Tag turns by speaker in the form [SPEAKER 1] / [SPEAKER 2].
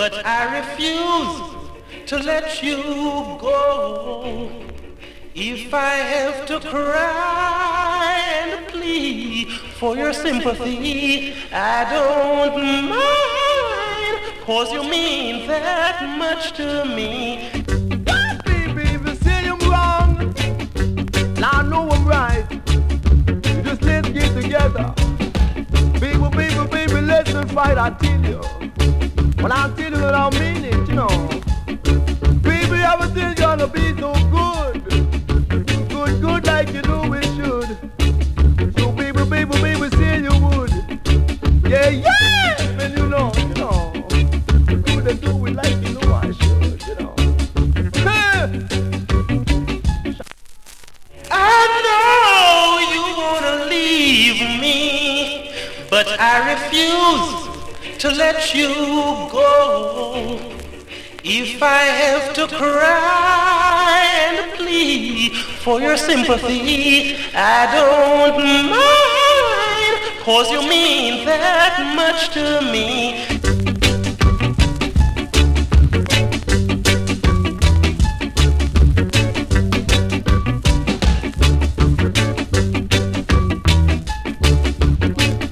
[SPEAKER 1] but I refuse to let you go. If I have to cry and plead for your sympathy, I don't mind, 'cause you mean that much to me.
[SPEAKER 2] Baby, say I'm wrong, now I know I'm right. Just let's get together. Baby, let's not fight, I tell you. When I tell you that I mean it, you know. Baby, everything's gonna be so good. Good like you know it should. So baby, say you would. Yeah, and you know. Good to do it like you know I should, you know.
[SPEAKER 1] I know you wanna leave me, but I refuse to let you go. If I have to cry and plead for your sympathy, I don't mind, 'cause you mean that much to me.